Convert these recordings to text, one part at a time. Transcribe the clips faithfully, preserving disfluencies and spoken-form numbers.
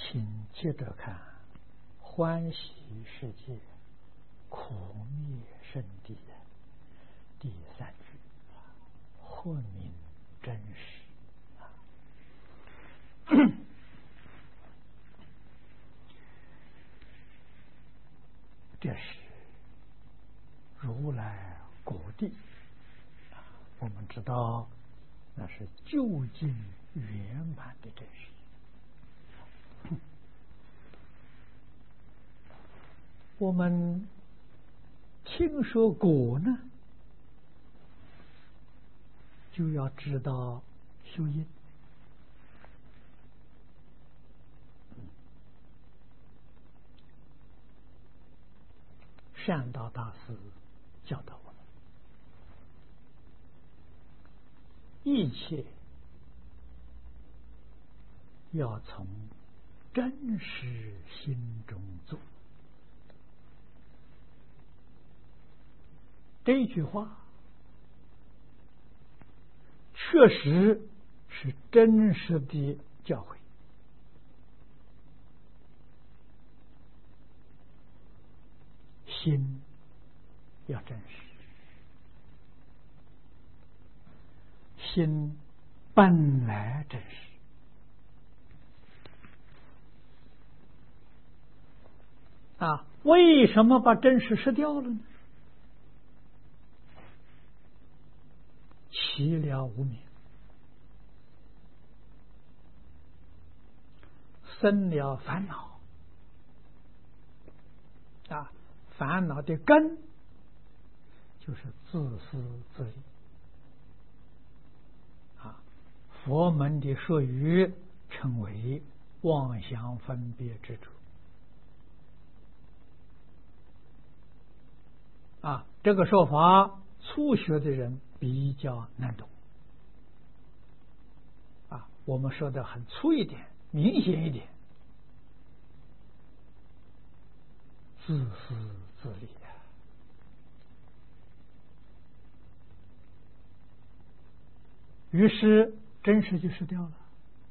请接着看欢喜世界苦灭圣地第三句，混明真实。这是如来果地，我们知道那是究竟圆满的真实。我们听说果呢，就要知道修因。善导大师教导我们，一切要从真实心中做。这句话确实是真实的教诲。心要真实，心本来真实啊！为什么把真实失掉了呢？起了无明，生了烦恼啊！烦恼的根就是自私自利啊！佛门的术语称为妄想分别执着啊！这个说法初学的人比较难懂啊！我们说的很粗一点，明显一点，自私自利啊！于是真实就失掉了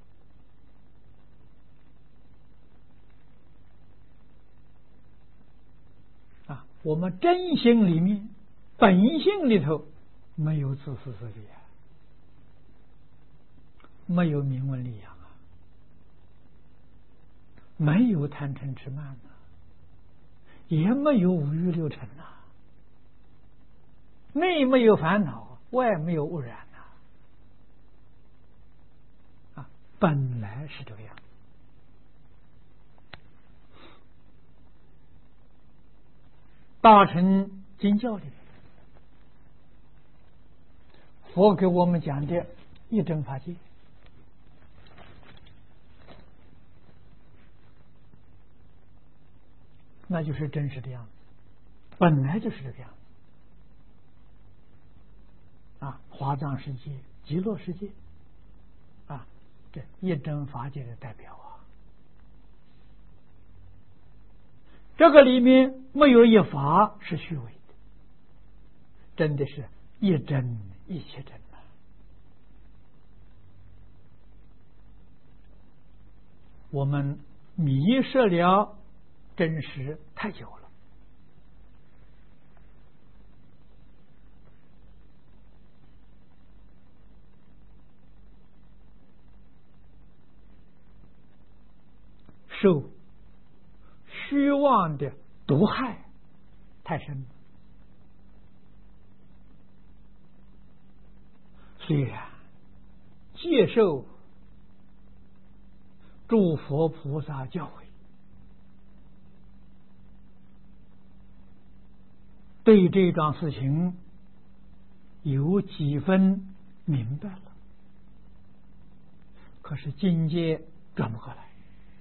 啊！我们真心里面、本性里头没有自私自利啊，没有名闻利养啊，没有贪嗔痴慢啊，也没有五欲六尘呐，内没有烦恼，外没有污染呐，啊，本来是这个样子。大乘经教里，佛给我们讲的一真法界，那就是真实的样子，本来就是这个样子啊！华藏世界、极乐世界啊，这一真法界的代表啊，这个里面没有一法是虚伪的，真的是一真一切真啊！我们迷失了真实太久了受虚妄的毒害太深了。虽然接受诸佛菩萨教诲，对这桩事情有几分明白了，可是境界转不过来。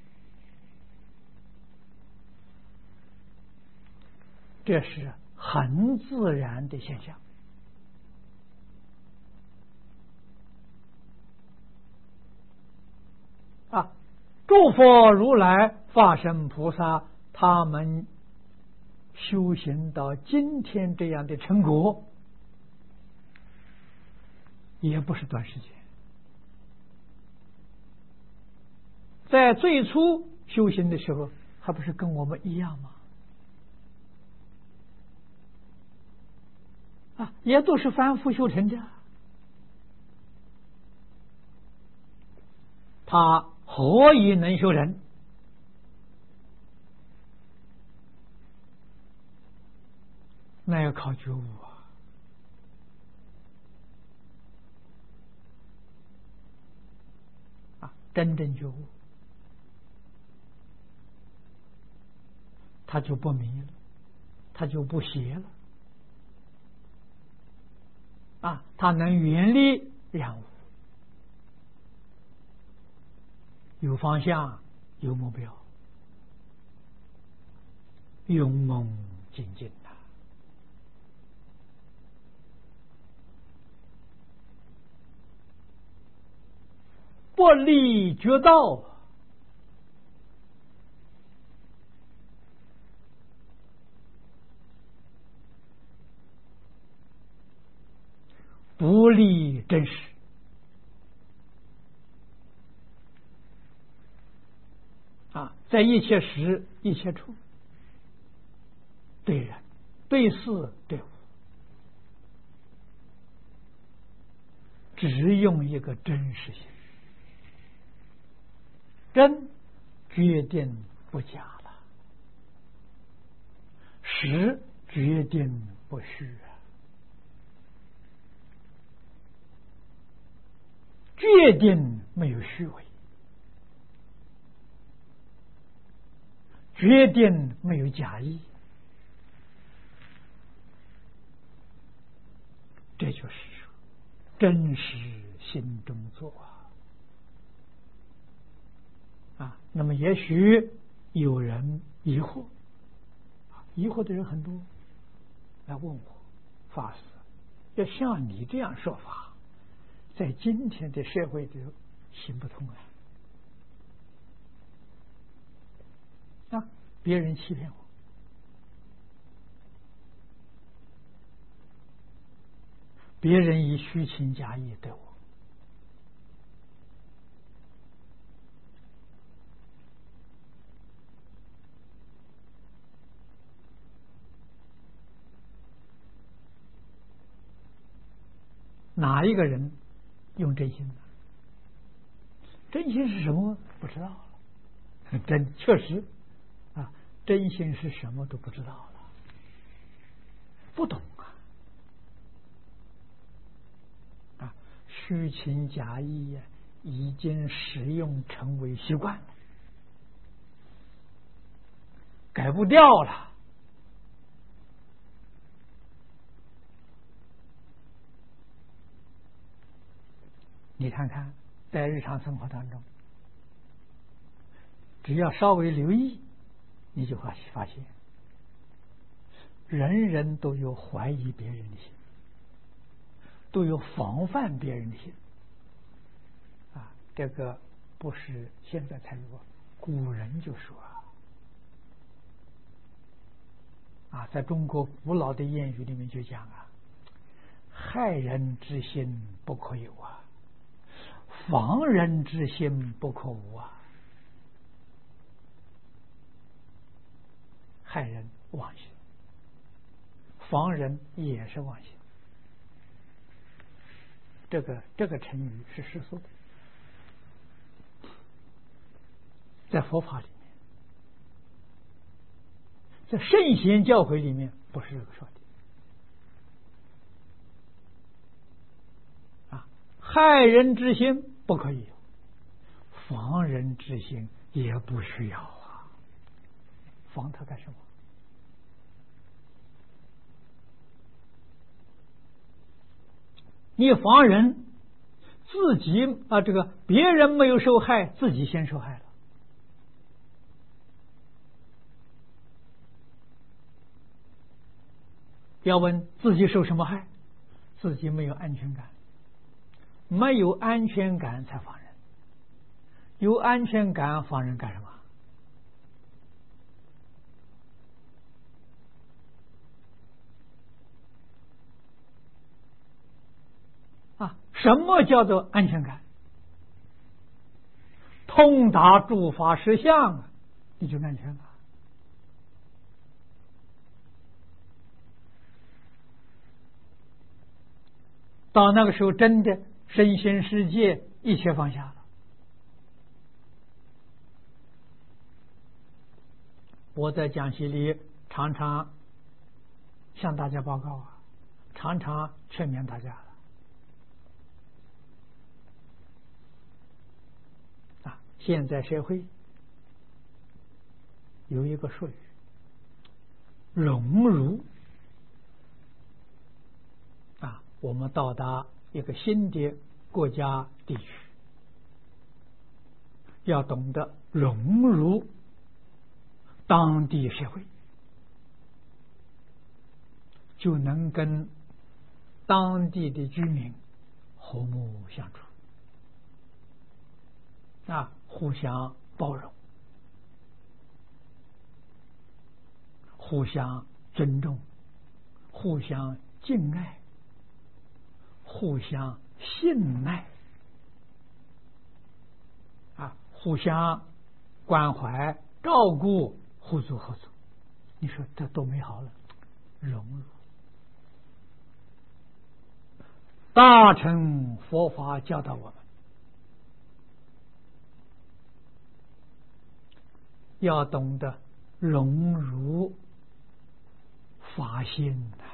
这是很自然的现象啊！诸佛如来、法身菩萨，他们修行到今天这样的成果，也不是短时间。在最初修行的时候，还不是跟我们一样吗？啊，也都是凡夫修成的，他何以能修人？那要靠觉悟啊！啊，真正觉悟，他就不迷了，他就不邪了。啊，他能远离染污，有方向，有目标，勇猛精进呐！不离绝道，不离真实。啊，在一切时一切处，对人对事对物，只用一个真实性，真决定不假了，实决定不虚啊，决定没有虚伪，决定没有假意，这就是说真实心中做啊。啊，那么也许有人疑惑，疑惑的人很多，来问我法师，要像你这样说法，在今天的社会里行不通啊！啊，别人欺骗我，别人以虚情假意对我，哪一个人用真心呢？真心是什么？不知道了。真确实啊，真心是什么都不知道了，不懂啊！啊，虚情假意呀、啊，已经使用成为习惯了，改不掉了。你看看，在日常生活当中，只要稍微留意，你就会发现，人人都有怀疑别人的心，都有防范别人的心。啊，这个不是现在才有，古人就说啊，在中国古老的谚语里面就讲啊，害人之心不可有啊，防人之心不可无啊。害人妄心，防人也是妄心。这个这个成语是世俗的，在佛法里面，在圣贤教诲里面不是这个说的啊。害人之心不可以有，防人之心也不需要啊。防他干什么？你防人，自己啊，这个别人没有受害，自己先受害了。要问自己受什么害？自己没有安全感，没有安全感才防人，有安全感防人干什么？啊，什么叫做安全感？通达诸法实相啊， 你就安全了。到那个时候，真的身心世界一切放下了。我在讲习里常常向大家报告啊，常常劝勉大家了啊。现在社会有一个术语，融入啊，我们到达一个新的国家地区，要懂得融入当地社会，就能跟当地的居民和睦相处啊，互相包容，互相尊重，互相敬爱，互相信赖啊，互相关怀照顾，互助合作。你说这多美好了，融入。大乘佛法教导我们要懂得融入法心的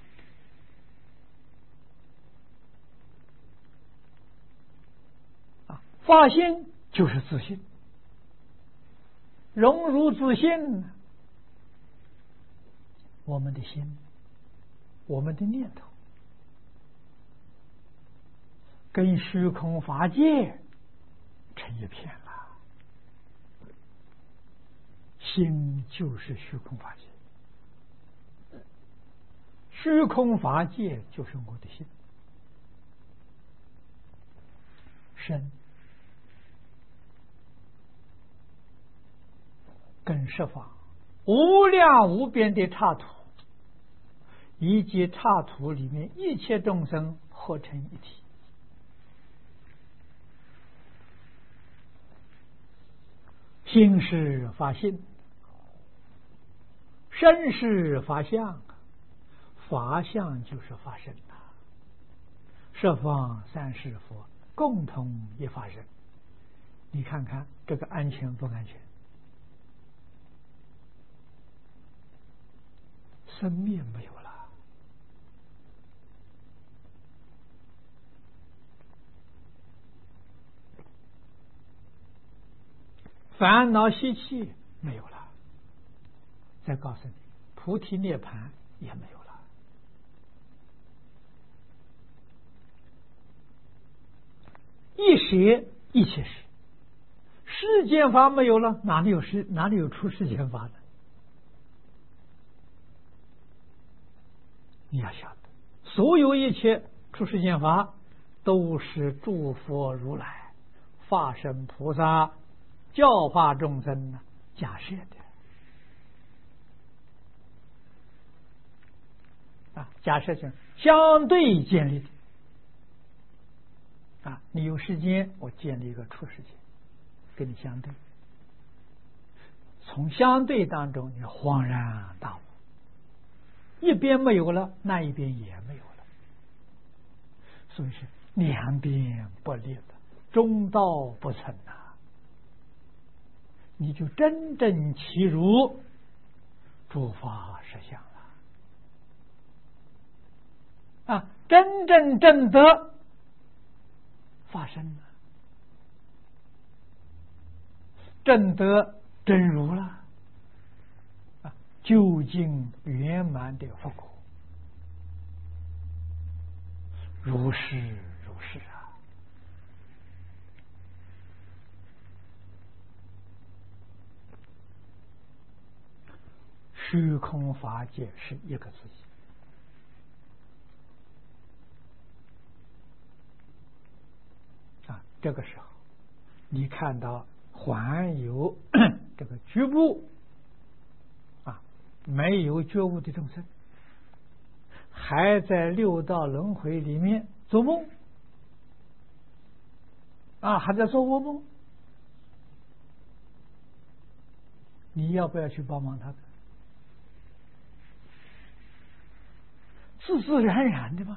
啊，法心就是自信，融入自信，我们的心，我们的念头跟虚空法界成一片了，心就是虚空法界，虚空法界就是我的心，身跟十方无量无边的刹土，以及刹土里面一切众生合成一体。心是法性，身是法相，法相就是法身呐。十方三世佛共同一法身，你看看这个安全不安全？生灭没有了，烦恼习气没有了，再告诉你，菩提涅盘也没有了。一舍一切舍，世间法没有了，哪里有世哪里有出世间法呢？你要晓得，所有一切出世间法都是诸佛如来、法身菩萨教化众生假设的啊，假设性相对建立的啊。你有时间，我建立一个出世间，跟你相对，从相对当中你恍然大悟，一边没有了，那一边也没有了，所以是两边不立的，中道不存呐、啊。你就真正契入诸法实相了啊，真正正得发生了，正得真如了啊，究竟圆满的佛果，如是如是啊。虚空法界是一个自己啊，这个时候你看到还有这个局部啊没有觉悟的众生，还在六道轮回里面做梦啊，还在做噩梦你要不要去帮忙他？自自然然的嘛。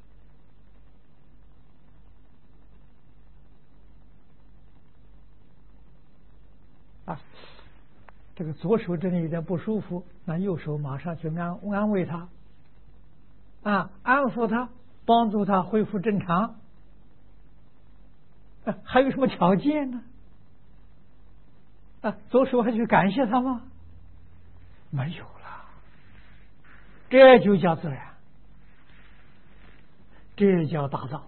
啊，这个左手这里有点不舒服，那右手马上去安安慰他，啊，安抚他，帮助他恢复正常。啊，还有什么条件呢？啊，左手还去感谢他吗？没有了，这就叫自然，这叫大造。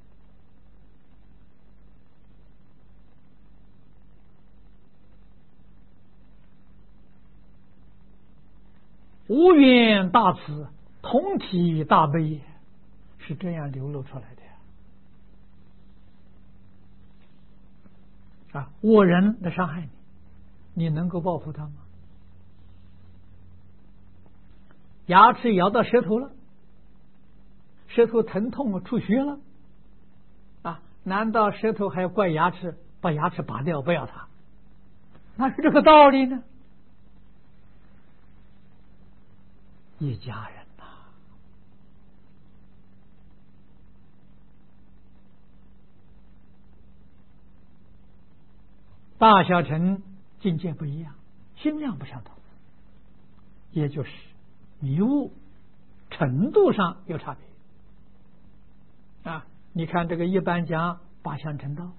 无缘大慈，同体大悲，是这样流露出来的呀。啊，我人来伤害你，你能够报复他吗？牙齿咬到舌头了，舌头疼痛出血了，啊，难道舌头还要怪牙齿，把牙齿拔掉，不要它？哪是这个道理呢？一家人呐、啊，大小乘境界不一样，心量不相同，也就是迷悟程度上有差别啊。你看这个一般讲八相成道，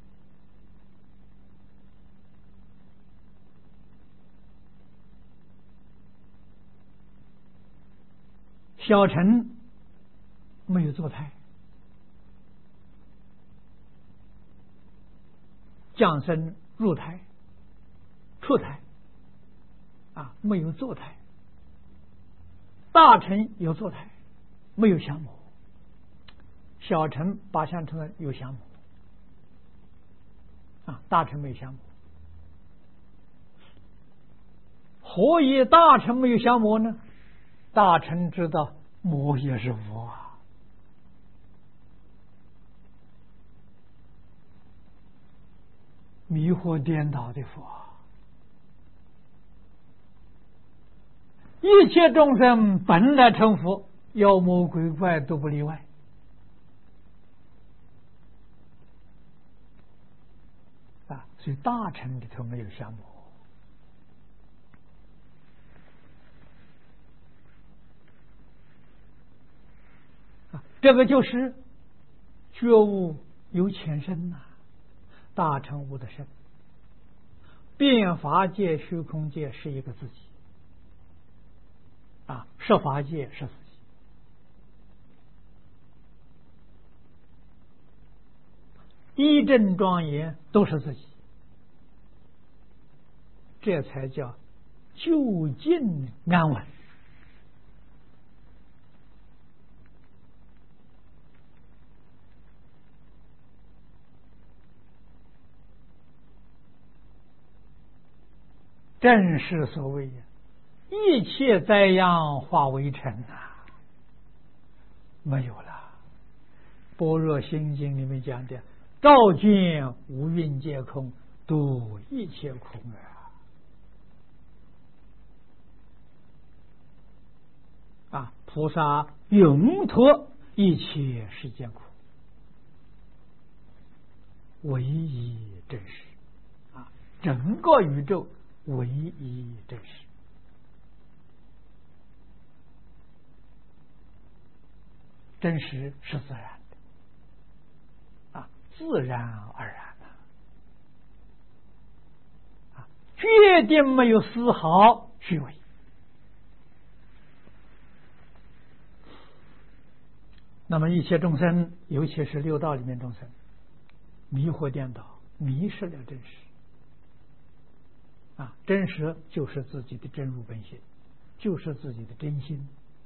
小乘没有坐胎，降生入胎、出胎啊，没有坐胎；大乘有坐胎，没有降魔；小乘八相成的有降魔啊，大乘没有降魔。何以大乘没有降魔呢？大乘知道魔也是佛啊，迷惑颠倒的佛，一切众生本来成佛，妖魔鬼怪都不例外啊，所以大乘里头没有降魔。这个就是觉悟有浅深呐、啊，大乘悟的深，变法界、虚空界是一个自己啊，设法界是自己，一正庄严都是自己，这才叫究竟安稳。正是所谓一切灾殃化为尘啊，没有了。般若心经里面讲的，照见五蕴皆空，度一切空啊！啊，菩萨永脱一切世间苦，唯一真实啊！整个宇宙唯一真实，真实是自然的啊，自然而然的啊，决定没有丝毫虚伪。那么一切众生，尤其是六道里面众生，迷惑颠倒，迷失了真实。啊，真实就是自己的真如本性，就是自己的真心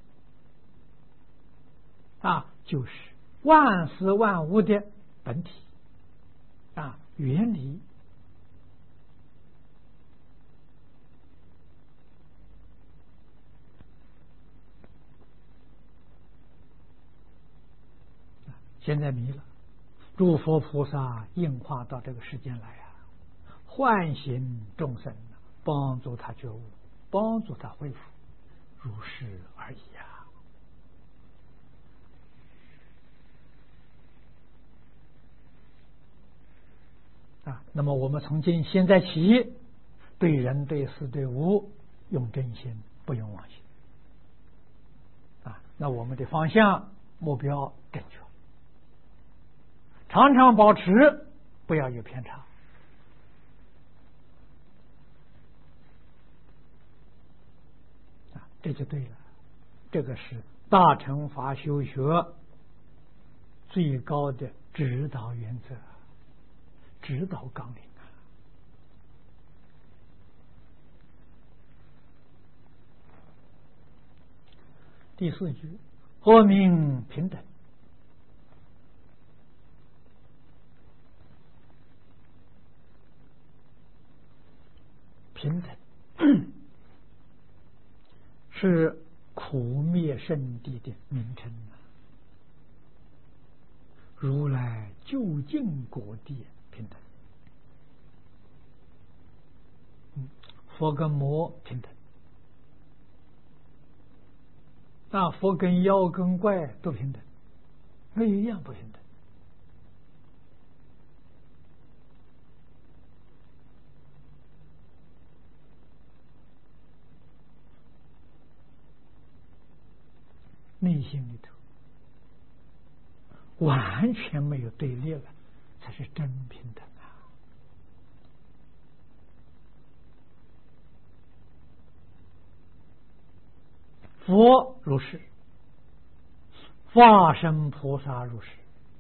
啊，就是万事万物的本体啊，原理。现在迷了，诸佛菩萨应化到这个世间来啊，唤醒众生， 帮助他觉悟，帮助他恢复，如是而已啊！啊，那么我们从今现在起，对人对事对物用真心，不用妄心啊。那我们的方向目标正确，常常保持，不要有偏差啊，这就对了。这个是大乘法修学最高的指导原则，指导纲领啊。第四句，何名平等？平等是苦灭圣地的名称啊，如来究竟果地平等，嗯，佛跟魔平等，那佛跟妖跟怪都平等，没有一样不平等。内心里头完全没有对立了，才是真平等啊！佛如是，化身菩萨如是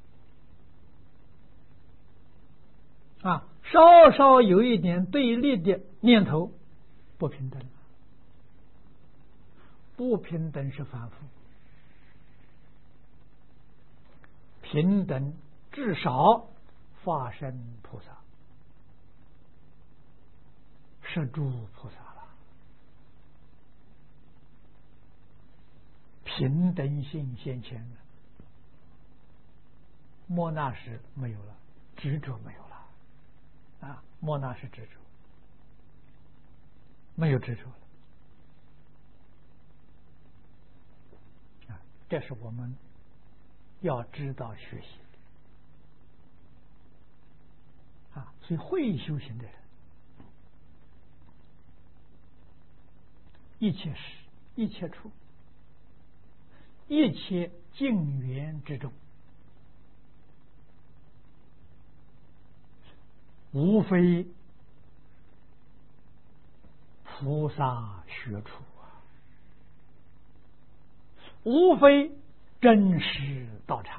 啊，稍稍有一点对立的念头，不平等了。不平等是反复，平等至少化身菩萨、是诸菩萨了，平等性现前了，莫那时没有了，执着没有了啊！莫那是执着，没有执着了啊！这是我们要知道学习的啊！所以会修行的人，一切时、一切处、一切境缘之中，无非菩萨学处啊，无非真实道场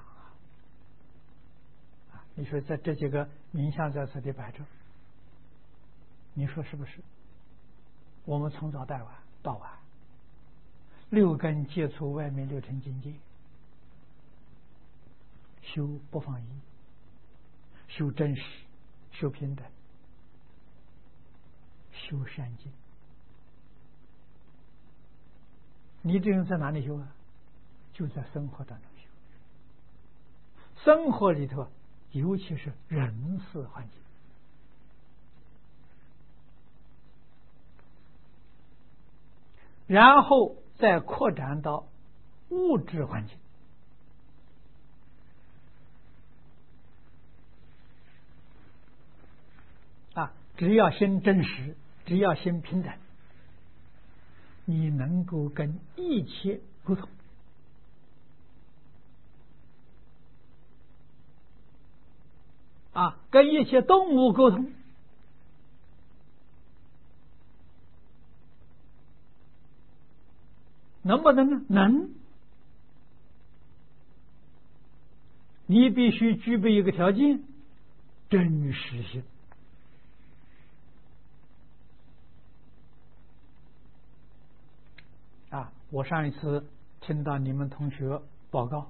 啊！你说在这几个名相在此地摆着，你说是不是？我们从早到晚到晚，六根接触外面六尘境界，修不放逸，修真实，修平等，修善境。你这人在哪里修啊？就在生活当中修。生活里头，尤其是人事环境，然后再扩展到物质环境啊！只要心真实，只要心平等，你能够跟一切沟通啊，跟一切动物沟通，能不能呢？能。你必须具备一个条件，真实性啊！我上一次听到你们同学报告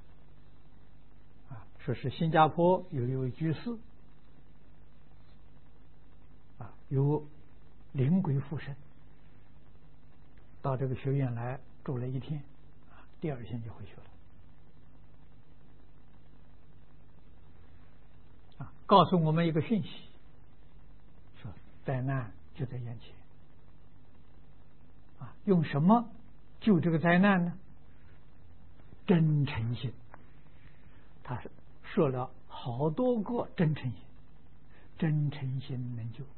啊，说是新加坡有一位居士啊，有灵鬼附身，到这个学院来住了一天啊，第二天就回去了啊，告诉我们一个讯息，说灾难就在眼前用什么救这个灾难呢？真诚心。他说了好多个真诚心，真诚心能救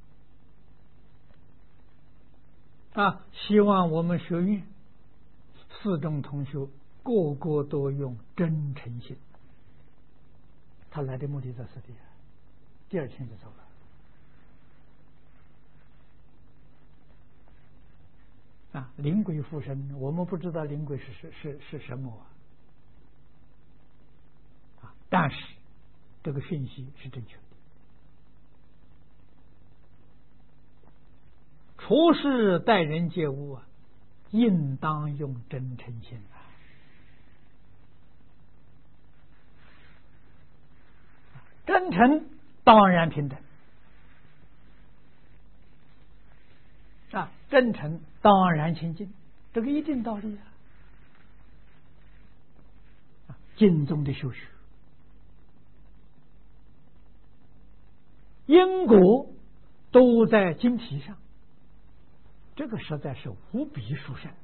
啊！希望我们学院四中同学个个都用真诚心。他来的目的在此地，第二天就走了。啊，灵鬼附身，我们不知道灵鬼是是是是什么啊？但是这个讯息是正确的。处事待人接物啊，应当用真诚心啊。真诚当然平等啊，真诚当然亲近，这个一定道理啊。经中的修学，因果都在经题上，这个实在是无比殊胜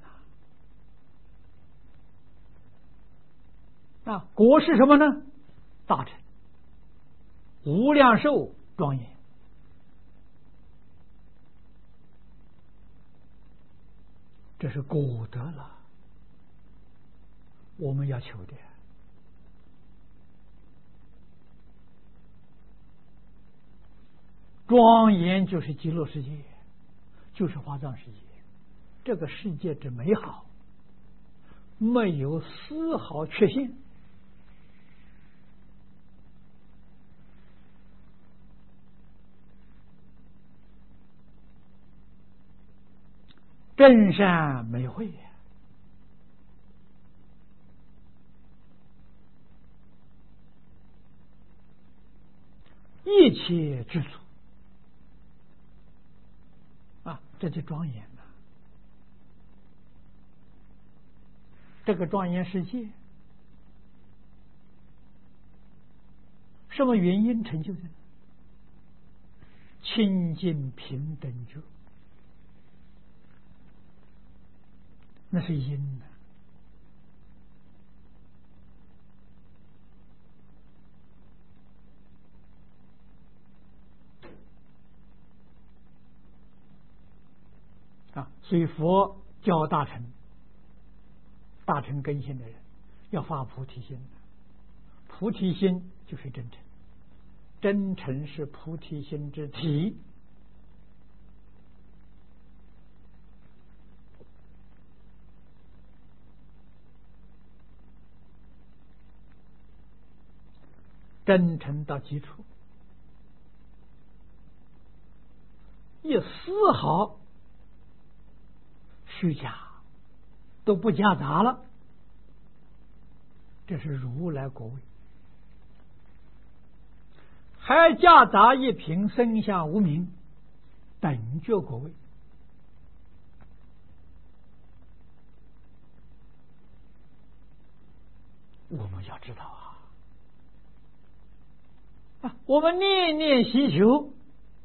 啊！啊，果是什么呢？大乘、无量寿、庄严。这是果德了，我们要求的。庄严就是极乐世界，就是华藏世界，这个世界之美好，没有丝毫缺陷。真善美慧，一切知足啊，这就庄严了。这个庄严世界，什么原因成就的呢？清净平等觉，那是因呢。啊，所以佛教大乘、大乘根性的人要发菩提心，菩提心就是真诚，真诚是菩提心之体。真诚到基础，一丝毫虚假都不夹杂了，这是如来果位。还夹杂一品生相无名等觉果位，我们要知道啊。啊，我们念念祈求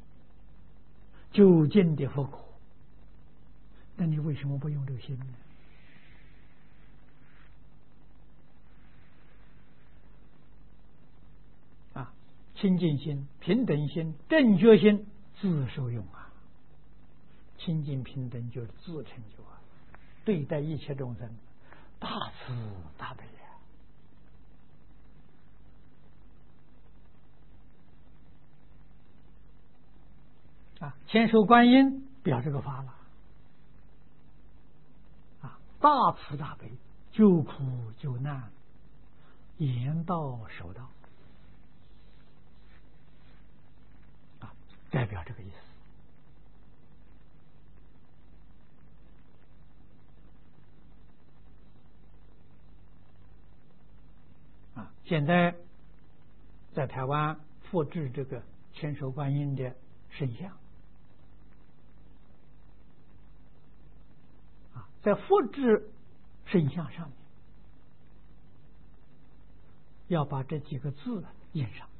究竟的佛果，那你为什么不用这个心呢？啊，清净心、平等心、正觉心自受用啊。清净平等就是自成就啊，对待一切众生大慈大悲。啊，千手观音表这个法了，啊，大慈大悲，救苦救难，言道守道，啊，代表这个意思。啊，现在在台湾复制这个千手观音的圣像。在复制圣像上面，要把这几个字印上，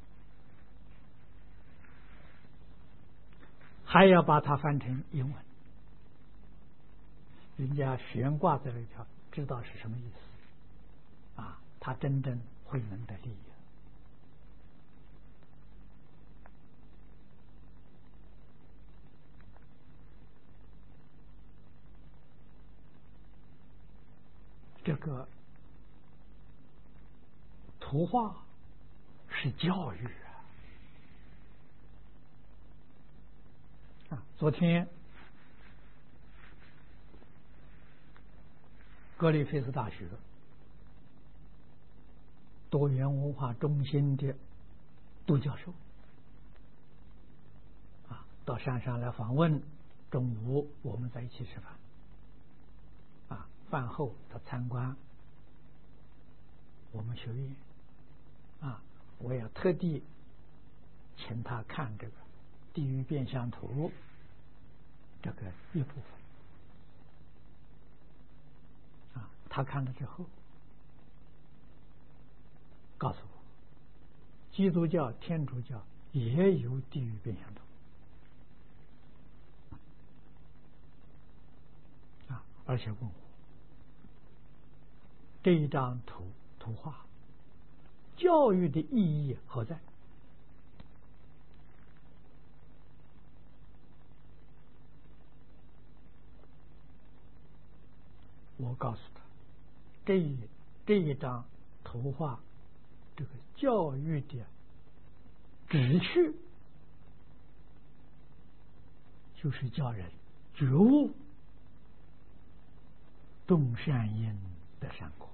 还要把它翻成英文。 人家悬挂在那条，知道是什么意思啊？他真正会能得利益。这个图画是教育啊！啊，昨天格里菲斯大学多元文化中心的杜教授啊，到山上来访问，中午我们在一起吃饭。啊，饭后他参观我们学院啊，我也特地请他看这个地狱变相图这个一部分啊，他看了之后告诉我，基督教、天主教也有地狱变相图啊，而且问我这一张图图画教育的意义何在？我告诉他，这一这一张图画，这个教育的旨趣，就是叫人觉悟，种善因得善果，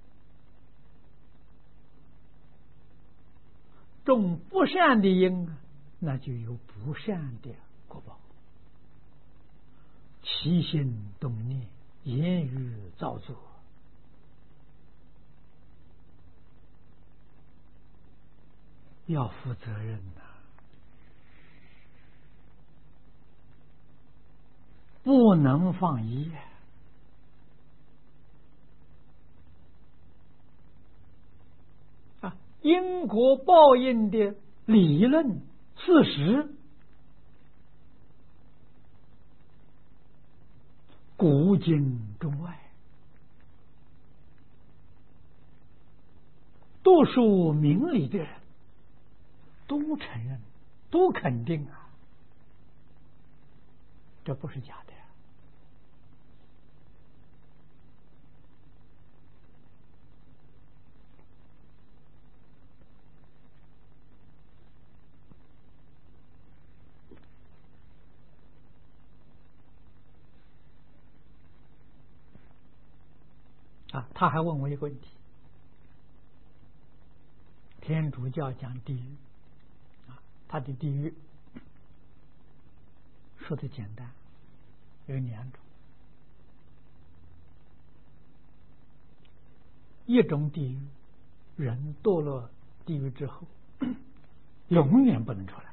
种不善的因，那就有不善的果报。起心动念，言语造作，要负责任呐、啊，不能放逸。啊，因果报应的理论事实，古今中外，读书明理的人都承认，都肯定啊，这不是假的呀。啊，他还问我一个问题：天主教讲地狱，啊，他的地狱说的简单，有两种，一种地狱，人堕落地狱之后，永远不能出来；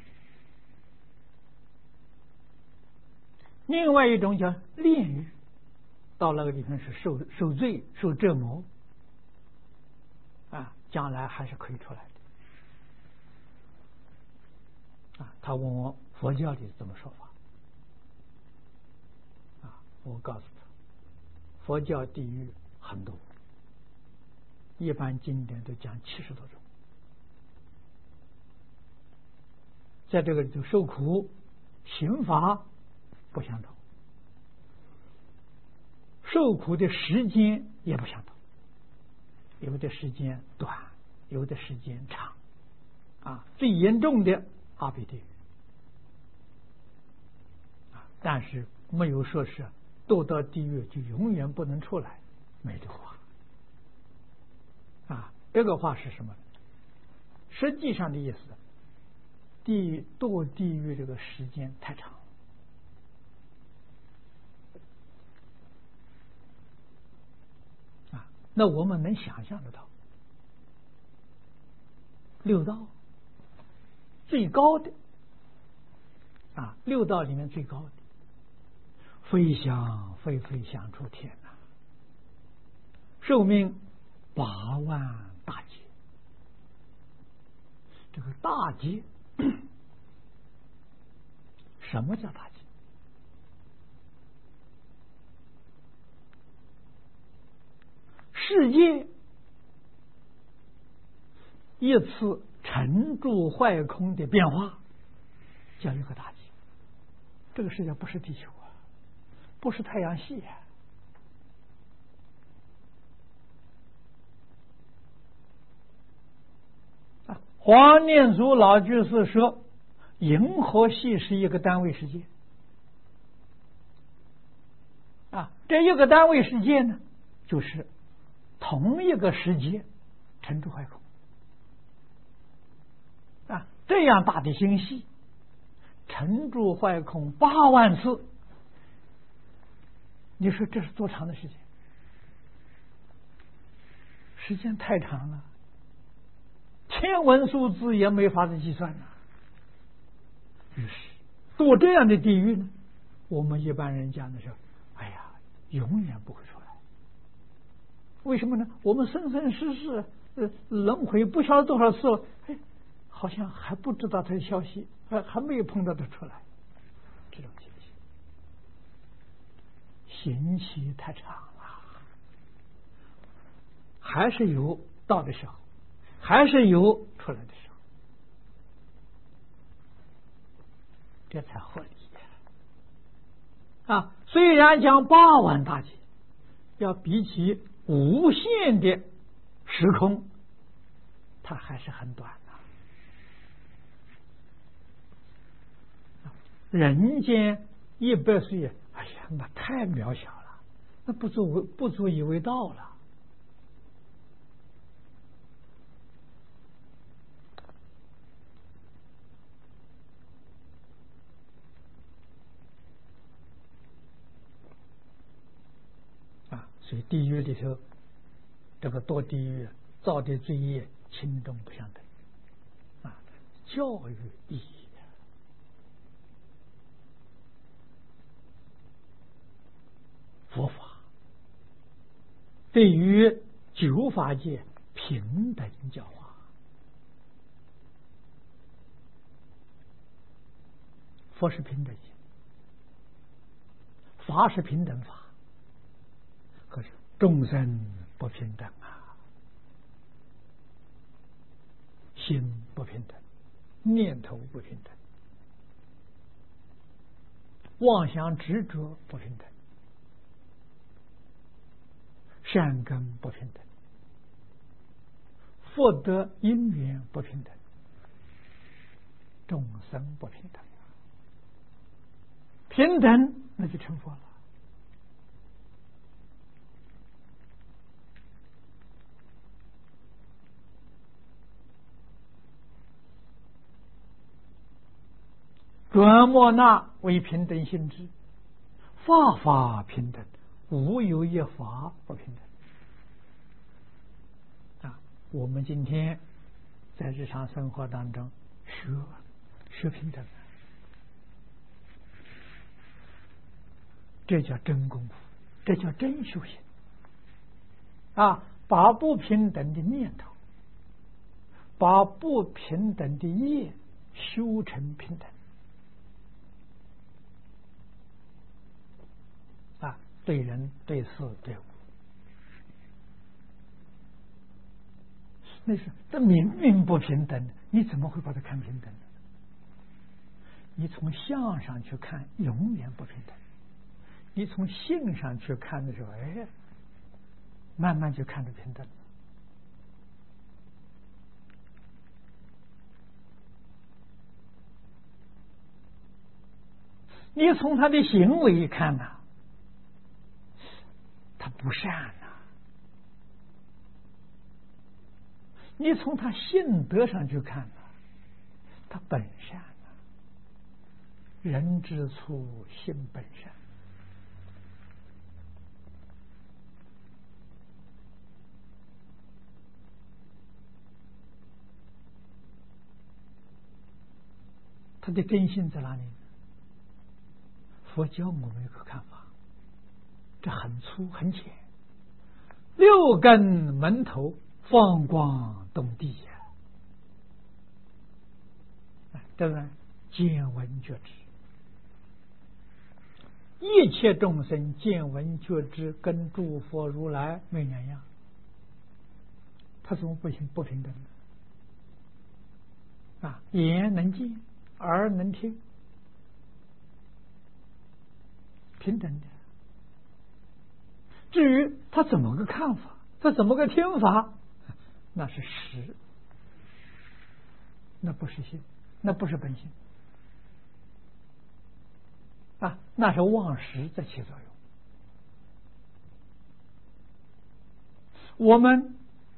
另外一种叫炼狱。到那个地方是受受罪、受折磨，啊，将来还是可以出来的。啊，他问我佛教里怎么说法？啊，我告诉他，佛教地狱很多，一般经典都讲七十多种，在这个里头受苦，刑罚不相同。受苦的时间也不相同，有的时间短，有的时间长，啊，最严重的阿鼻地狱，啊，但是没有说是堕到地狱就永远不能出来，没这话，啊，这个话是什么？实际上的意思，地狱堕地狱这个时间太长。那我们能想象得到，六道最高的啊，六道里面最高的，飞翔飞飞翔出天呐、啊，寿命八万大劫。这个大劫，什么叫大劫？ 世界一次成住坏空的变化，叫一个大气。这个世界不是地球啊，不是太阳系啊。啊，黄念祖老居士说，银河系是一个单位世界。啊，这一个单位世界呢，就是同一个世界成住坏空。啊，这样大的星系成住坏空八万次，你说这是多长的时间？时间太长了，天文数字也没法子计算了。于是堕这样的地狱呢，我们一般人讲的时候，哎呀，永远不会出来。为什么呢？我们生生世世呃轮回不晓得多少次了，哎，好像还不知道他的消息，还还没有碰到他出来。这种情形，刑期太长了，还是有到的时候，还是有出来的时候，这才合理啊！虽然讲八万大劫，要比起无限的时空，它还是很短的。人间一百岁，哎呀，那太渺小了，那不足不足以为道了。所以地狱里头，这个堕地狱造的罪业轻重不相等啊，教育意义。佛法对于九法界平等教化，佛是平等性，法是平等法。可是众生不平等啊，心不平等，念头不平等，妄想执着不平等，善根不平等，福德因缘不平等，众生不平等，平等那就成佛了。转莫那为平等性质，法法平等，无有一法不平等啊！我们今天在日常生活当中学学平等，这叫真功夫，这叫真修行啊！把不平等的念头，把不平等的业修成平等。对人对事对物，那是这明明不平等，你怎么会把它看平等呢？你从相上去看，永远不平等；你从性上去看的时候，哎，慢慢就看着平等了。你从他的行为一看呐、啊，他不善呐、啊，你从他性德上去看呐、啊，他本善呐、啊。人之初，性本善。他的根性在哪里呢？佛教我们有个看法，这很粗很浅，六根门头放光动地呀、啊，对吧？见闻觉知，一切众生见闻觉知跟诸佛如来没两样他怎么不行不平等呢？啊，眼能见，耳能听，平等的。至于他怎么个看法，他怎么个听法，那是实，那不是心，那不是本性啊，那是妄识在起作用。我们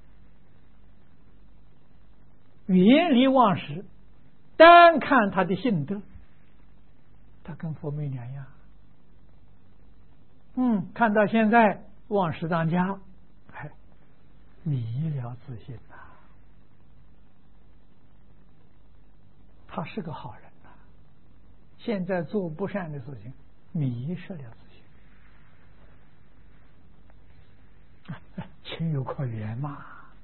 远离妄识，单看他的性德，他跟佛没两样。嗯，看到现在妄识当家，哎，迷了自信呐、啊，他是个好人呐、啊，现在做不善的事情，迷失了自信，啊、情有可原嘛，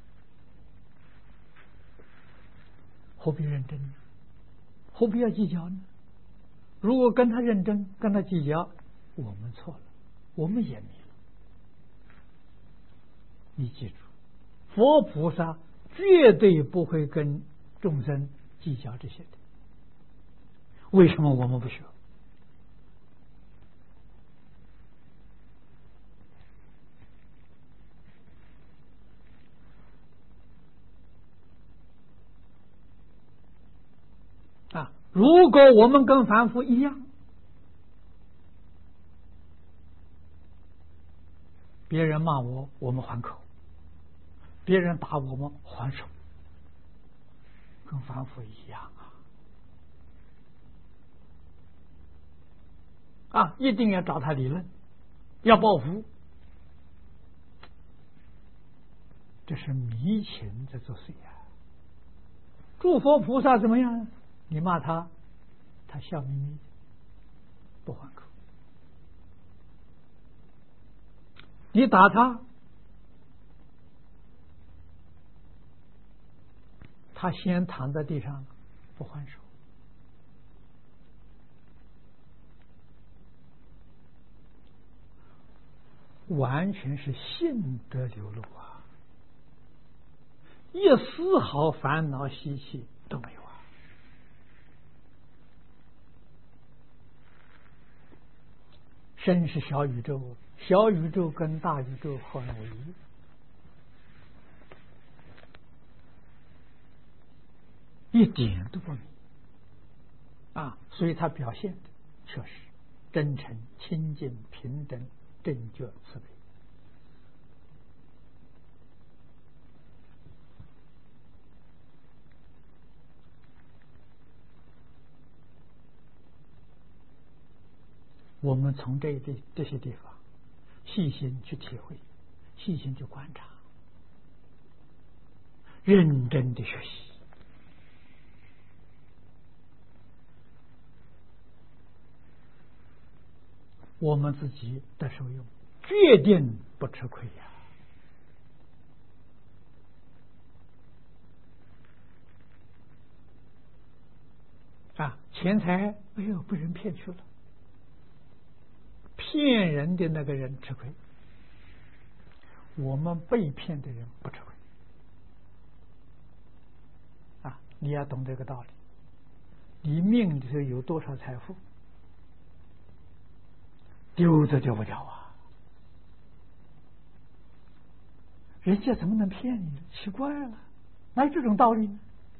何必认真呢？何必要计较呢？如果跟他认真，跟他计较，我们错了，我们也迷了。你记住，佛菩萨绝对不会跟众生计较这些的。为什么我们不学？啊，如果我们跟凡夫一样，别人骂我，我们还口；别人打我们，还手，跟凡夫一样啊！啊，一定要找他理论，要报复，这是迷情在作祟啊！诸佛菩萨怎么样？你骂他，他笑眯眯，不还口；你打他，他先躺在地上，不还手。完全是性德流露啊，一丝毫烦恼习气都没有啊。身是小宇宙，小宇宙跟大宇宙合而为一一点都不迷啊，所以他表现的确实真诚、清净、平等、正觉、慈悲。我们从这这这些地方细心去体会，细心去观察，认真的学习，我们自己的受用，决定不吃亏呀！啊，钱财哎呦被人骗去了，骗人的那个人吃亏，我们被骗的人不吃亏。啊，你要懂这个道理。你命里头有多少财富，丢都丢不掉啊！人家怎么能骗你呢？奇怪了，哪有这种道理呢？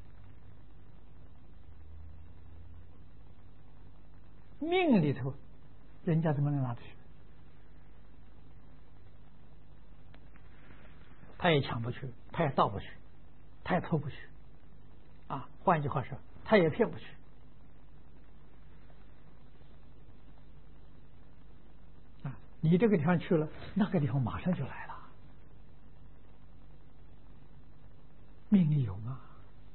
命里头，人家怎么能拿得去？他也抢不去，他也盗不去，他也偷不去。啊，换一句话说，他也骗不去。啊，你这个地方去了，那个地方马上就来了。命里有吗？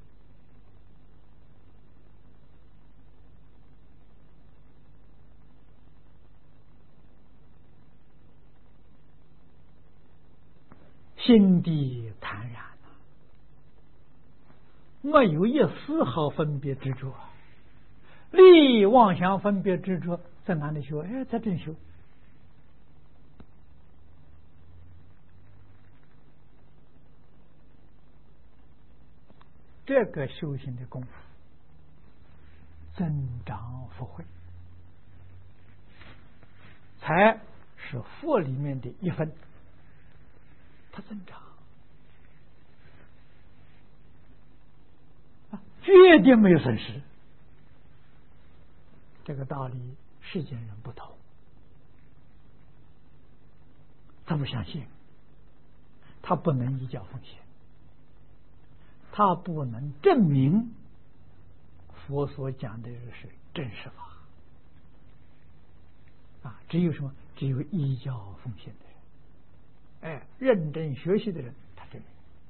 心地坦然了，没有一丝毫分别执着，利益妄想分别执着在哪里修？哎，在这修。 这个修行的功夫增长福慧，才是佛里面的一分，它增长啊，绝对没有损失。这个道理世间人不懂，他不相信，他不能依教奉行，他不能证明佛所讲的是真实法啊！只有什么？只有依教奉行的人，哎，认真学习的人，他证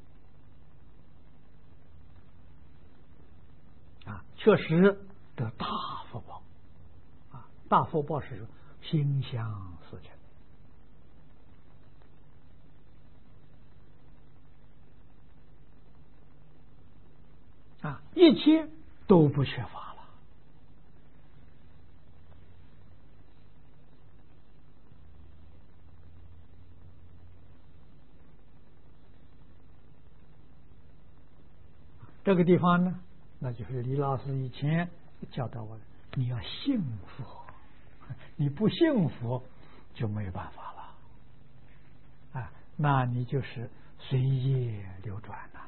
明啊，确实得大福报啊！大福报是心想事成啊，一切都不缺乏了。这个地方呢，那就是李老师以前教导我的，你要信佛，你不信佛就没有办法了啊，那你就是随业流转了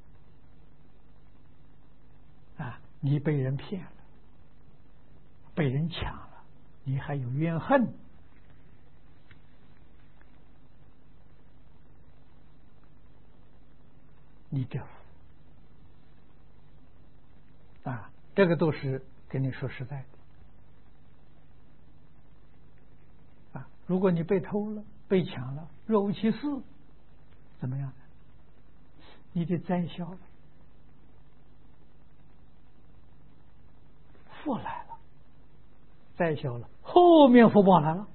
啊，你被人骗了，被人抢了，你还有怨恨，你这啊，这个都是跟你说实在的啊。如果你被偷了、被抢了，若无其事，怎么样？你的灾消了，福来了，灾消了，后面福报来了。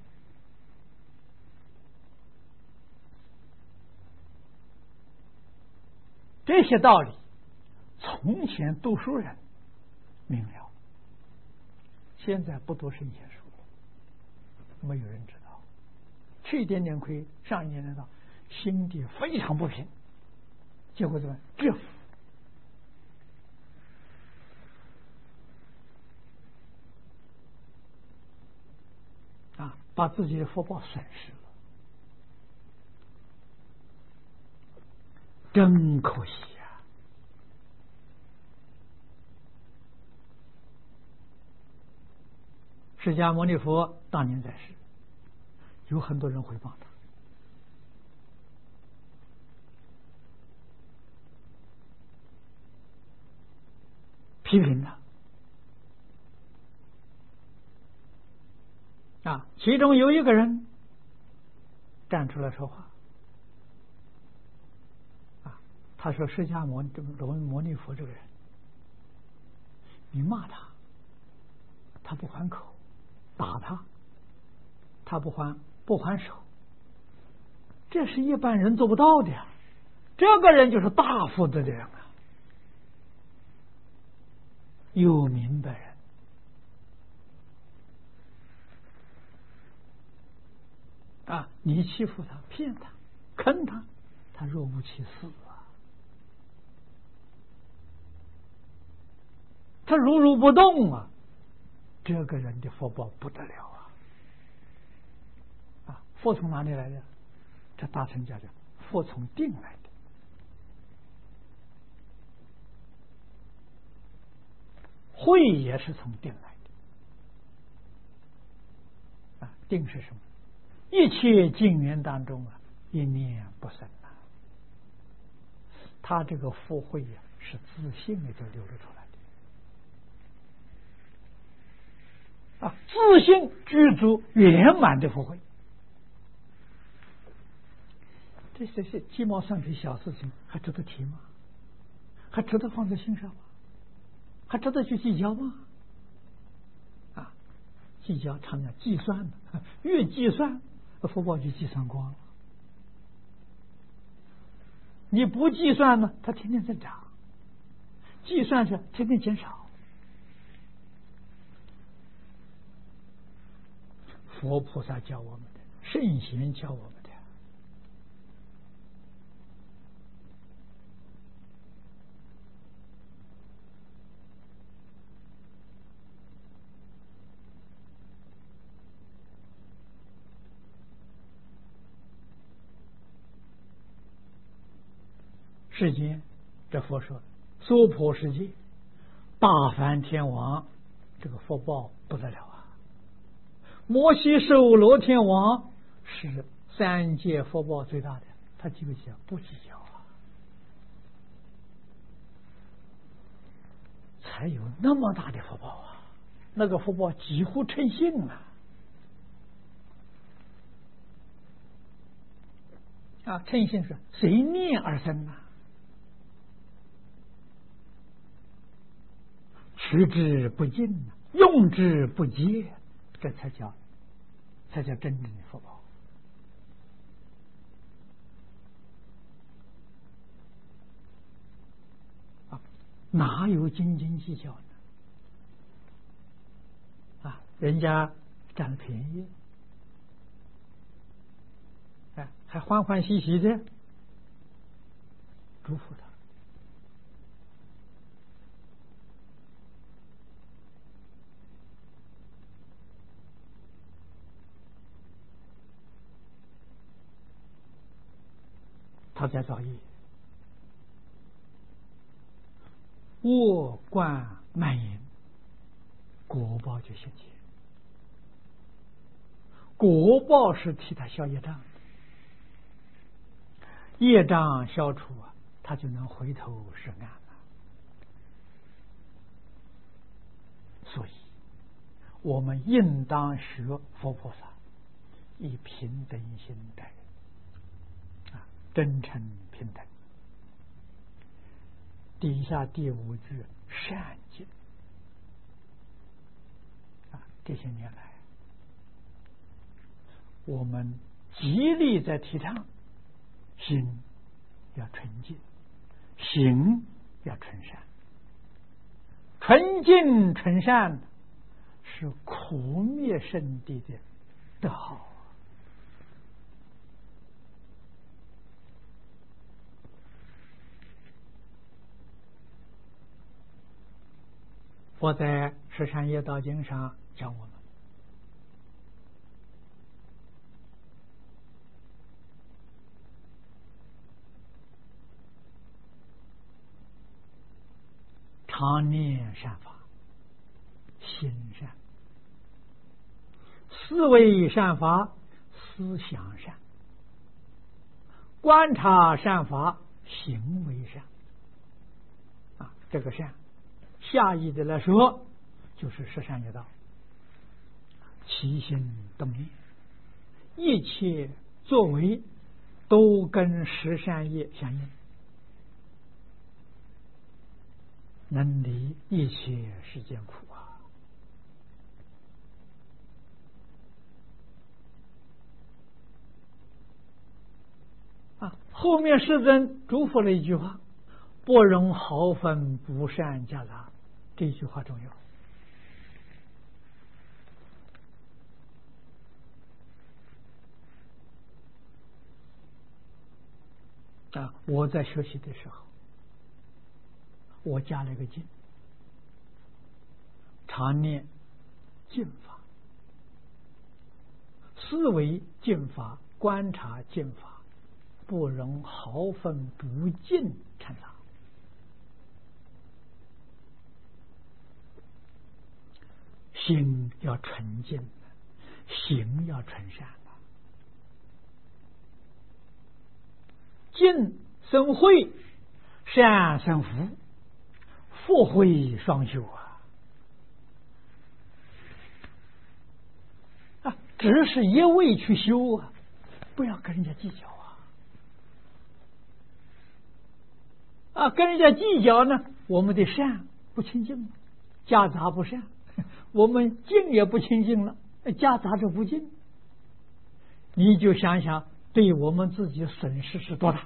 这些道理，从前读书人明了，现在不读圣贤书了，没有人知道，吃一点点亏，上一点点当，心地非常不平，结果怎么折服啊，把自己的福报损失了，真可惜。释迦牟尼佛当年在世，有很多人诽谤他，批评他啊。其中有一个人站出来说话啊，他说：“释迦牟牟尼佛这个人，你骂他，他不还口。”打他，他不还不还手，这是一般人做不到的呀。这个人就是大福德的人啊，有名的人啊！你欺负他、骗他、坑他，他若无其事啊，他如如不动啊。这个人的福报不得了啊！啊，福从哪里来的？这大乘教讲，福从定来的，慧也是从定来的。啊，定是什么？一切境缘当中啊，一念不生啊。他这个福慧呀、啊，是自信里头流露出来的。啊，自信具足圆满的福慧，这些些鸡毛蒜皮小事情还值得提吗？还值得放在心上吗？还值得去计较吗？啊，计较常常计算的，越计算福报就计算光了。你不计算呢，它天天增长；计算是天天减少。佛菩萨教我们的，圣贤教我们的， 世间，这佛说娑婆世界，大梵天王这个福报不得了啊！摩西受罗天王是三界福报最大的，他计不计较？不计较啊！才有那么大的福报啊！那个福报几乎成性啊！啊，称性是随念而生啊，持之不尽，用之不竭，这才叫才叫真正的福报啊！哪有斤斤计较呢？啊，人家占了便宜。还欢欢喜喜的祝福他，他在造业，恶贯满盈，果报就现前。果报是替他消业障，业障消除啊，他就能回头是岸了。所以，我们应当学佛菩萨，以平等心待人，啊，真诚平等。底下第五句善尽，啊，这些年来，我们极力在提倡。心要纯净，行要纯善。纯净纯善是苦灭圣地的德好。我在《十善业道经》上讲我们。常念善法，心善；思维善法，思想善；观察善法，行为善。啊，这个善，下意的来说，就是十善业道。起心动念，一切作为，都跟十善业相应。能离一切世间苦啊！啊，后面世尊嘱咐了一句话：“不容毫分不善夹杂。”这句话重要啊！我在学习的时候。我加了一个净，常念净法，思维净法，观察净法，不容毫分不净掺杂。心要纯净，行要纯善的，净生慧，善生福。福慧双修啊！啊，只是一味去修啊，不要跟人家计较啊！啊，跟人家计较呢，我们的善不清净了，夹杂不善；我们净也不清净了，夹杂着不净。你就想想，对我们自己损失是多大？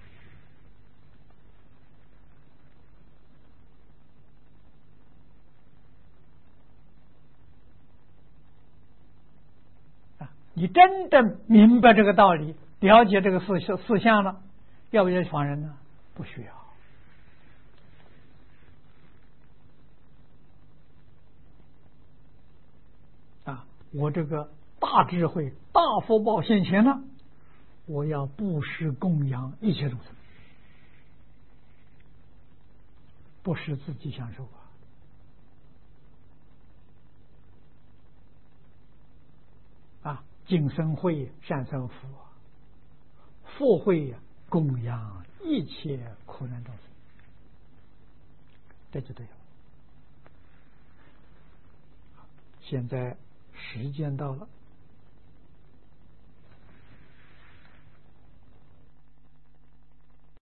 你真正明白这个道理，了解这个事事项了，要不要放人呢？不需要。啊，我这个大智慧、大福报现前了，我要布施供养一切众生。 不是自己享受啊！啊，今生会善生福，福会供养一切苦难众生，这就对了。现在时间到了。